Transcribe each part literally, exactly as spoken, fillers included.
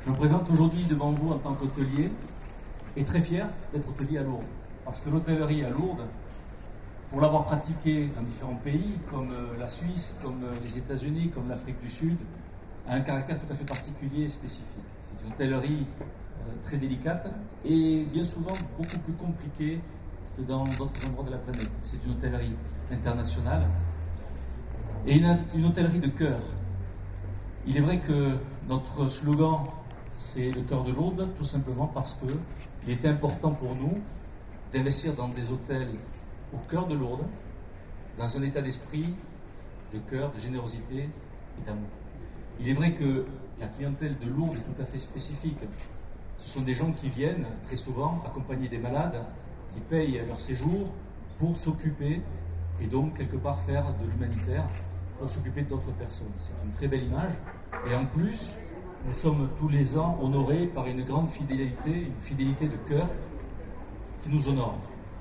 Je me présente aujourd'hui devant vous en tant qu'hôtelier et très fier d'être hôtelier à Lourdes. Parce que l'hôtellerie à Lourdes, pour l'avoir pratiquée dans différents pays, comme la Suisse, comme les États-Unis, comme l'Afrique du Sud, a un caractère tout à fait particulier et spécifique. C'est une hôtellerie euh, très délicate et bien souvent beaucoup plus compliquée que dans d'autres endroits de la planète. C'est une hôtellerie internationale et une, une hôtellerie de cœur. Il est vrai que notre slogan, c'est le cœur de Lourdes, tout simplement parce qu'il était important pour nous d'investir dans des hôtels au cœur de Lourdes, dans un état d'esprit de cœur, de générosité et d'amour. Il est vrai que la clientèle de Lourdes est tout à fait spécifique. Ce sont des gens qui viennent très souvent accompagner des malades, qui payent leur séjour pour s'occuper et donc quelque part faire de l'humanitaire pour s'occuper d'autres personnes. C'est une très belle image. Et en plus, nous sommes tous les ans honorés par une grande fidélité, une fidélité de cœur qui nous honore.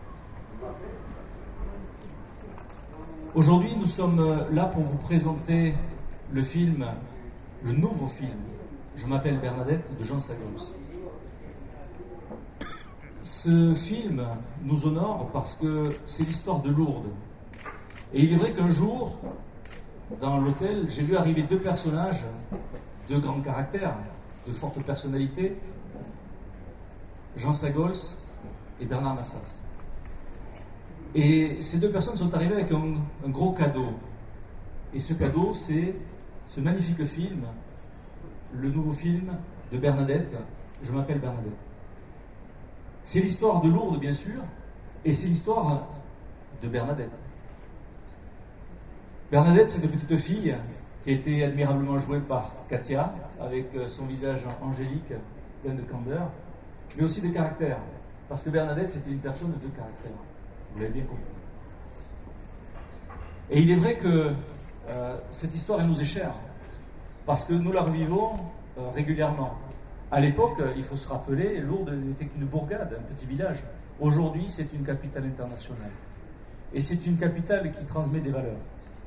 Aujourd'hui, nous sommes là pour vous présenter le film, le nouveau film, Je m'appelle Bernadette, de Jean Sagols. Ce film nous honore parce que c'est l'histoire de Lourdes. Et il est vrai qu'un jour, dans l'hôtel, j'ai vu arriver deux personnages de grand caractère, de forte personnalité, Jean Sagols et Bernard Massas. Et ces deux personnes sont arrivées avec un, un gros cadeau. Et ce cadeau, c'est ce magnifique film, le nouveau film de Bernadette, Je m'appelle Bernadette. C'est l'histoire de Lourdes, bien sûr, et c'est l'histoire de Bernadette. Bernadette, c'est une petite fille qui a été admirablement jouée par Katia, avec son visage angélique, plein de candeur, mais aussi de caractère. Parce que Bernadette, c'était une personne de caractère. Vous l'avez bien compris. Et il est vrai que euh, cette histoire, elle nous est chère, parce que nous la revivons euh, régulièrement. À l'époque, il faut se rappeler, Lourdes n'était qu'une bourgade, un petit village. Aujourd'hui, c'est une capitale internationale. Et c'est une capitale qui transmet des valeurs.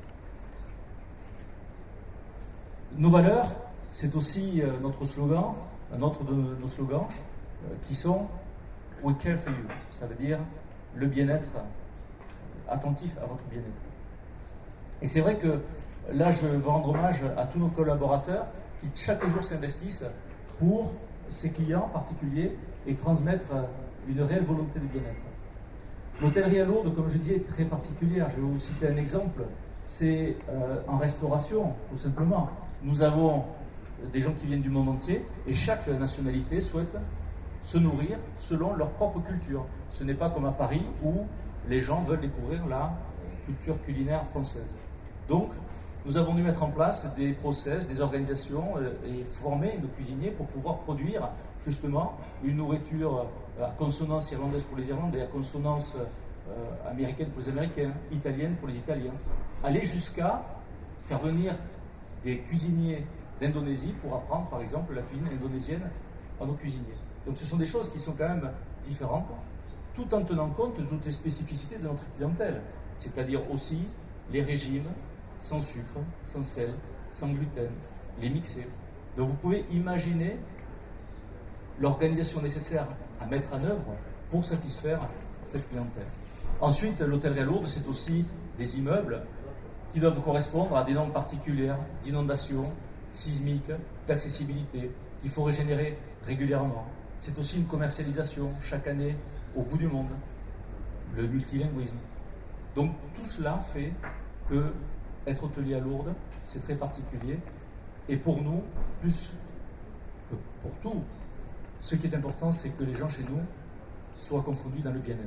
Nos valeurs, c'est aussi euh, notre slogan, un autre de nos slogans, euh, qui sont « We care for you ». Ça veut dire le bien-être, attentif à votre bien-être. Et c'est vrai que là, je veux rendre hommage à tous nos collaborateurs qui chaque jour s'investissent pour ces clients particuliers et transmettre une réelle volonté de bien-être. L'hôtellerie à Lourdes, comme je disais, est très particulière. Je vais vous citer un exemple. C'est euh, en restauration, tout simplement. Nous avons des gens qui viennent du monde entier et chaque nationalité souhaite se nourrir selon leur propre culture. Ce n'est pas comme à Paris où les gens veulent découvrir la culture culinaire française. Donc, nous avons dû mettre en place des process, des organisations et former nos cuisiniers pour pouvoir produire justement une nourriture à consonance irlandaise pour les Irlandais, à consonance euh, américaine pour les Américains, italienne pour les Italiens. Aller jusqu'à faire venir des cuisiniers d'Indonésie pour apprendre par exemple la cuisine indonésienne à nos cuisiniers. Donc ce sont des choses qui sont quand même différentes, tout en tenant compte de toutes les spécificités de notre clientèle, c'est-à-dire aussi les régimes sans sucre, sans sel, sans gluten, les mixés. Donc vous pouvez imaginer l'organisation nécessaire à mettre en œuvre pour satisfaire cette clientèle. Ensuite, l'hôtellerie à Lourdes, c'est aussi des immeubles qui doivent correspondre à des normes particulières d'inondation, sismique, d'accessibilité, qu'il faut régénérer régulièrement. C'est aussi une commercialisation chaque année au bout du monde, le multilinguisme. Donc tout cela fait que être hôtelier à Lourdes, c'est très particulier. Et pour nous, plus que pour tout, ce qui est important, c'est que les gens chez nous soient confondus dans le bien-être.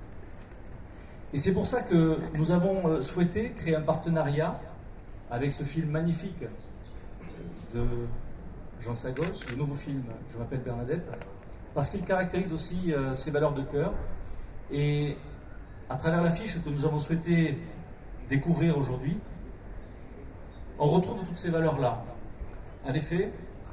Et c'est pour ça que nous avons souhaité créer un partenariat avec ce film magnifique de Jean Sagols, le nouveau film « Je m'appelle Bernadette », parce qu'il caractérise aussi euh, ses valeurs de cœur. Et à travers l'affiche que nous avons souhaité découvrir aujourd'hui, on retrouve toutes ces valeurs-là. En effet,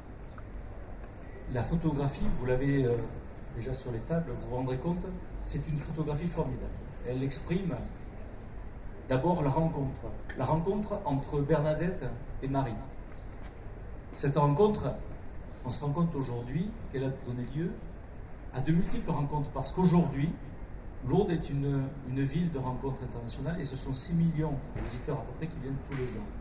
la photographie, vous l'avez euh, déjà sur les tables, vous vous rendrez compte, c'est une photographie formidable. Elle exprime d'abord la rencontre, la rencontre entre Bernadette et Marie. Cette rencontre on se rend compte aujourd'hui qu'elle a donné lieu à de multiples rencontres, parce qu'aujourd'hui, Lourdes est une, une ville de rencontres internationales et ce sont six millions de visiteurs à peu près qui viennent tous les ans.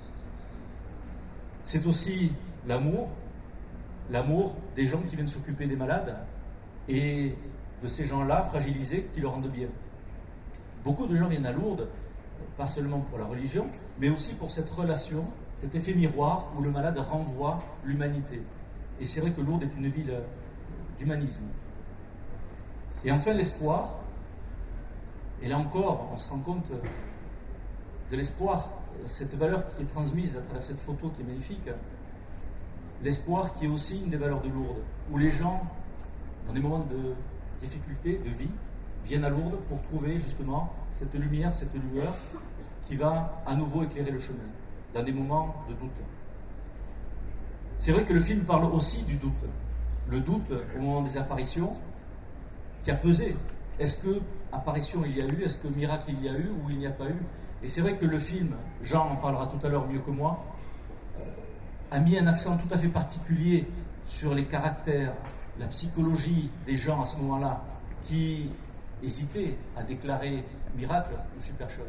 C'est aussi l'amour, l'amour des gens qui viennent s'occuper des malades et de ces gens-là fragilisés qui le rendent bien. Beaucoup de gens viennent à Lourdes, pas seulement pour la religion, mais aussi pour cette relation, cet effet miroir où le malade renvoie l'humanité. Et c'est vrai que Lourdes est une ville d'humanisme. Et enfin, l'espoir. Et là encore, on se rend compte de l'espoir, cette valeur qui est transmise à travers cette photo qui est magnifique. L'espoir qui est aussi une des valeurs de Lourdes, où les gens, dans des moments de difficulté, de vie, viennent à Lourdes pour trouver justement cette lumière, cette lueur qui va à nouveau éclairer le chemin, dans des moments de doute. C'est vrai que le film parle aussi du doute. Le doute au moment des apparitions qui a pesé. Est-ce que apparition il y a eu, est-ce que miracle il y a eu ou il n'y a pas eu? Et c'est vrai que le film, Jean en parlera tout à l'heure mieux que moi, euh, a mis un accent tout à fait particulier sur les caractères, la psychologie des gens à ce moment-là qui hésitaient à déclarer miracle ou supercherie.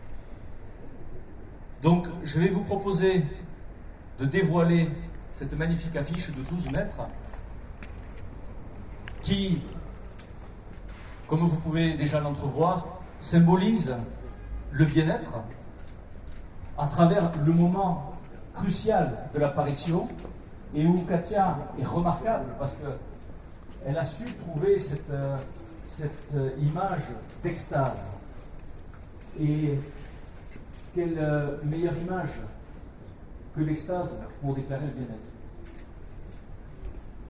Donc je vais vous proposer de dévoiler cette magnifique affiche de douze mètres qui, comme vous pouvez déjà l'entrevoir, symbolise le bien-être à travers le moment crucial de l'apparition et où Katia est remarquable parce qu'elle a su trouver cette, cette image d'extase. Et quelle meilleure image que l'extase pour déclarer le bien-être.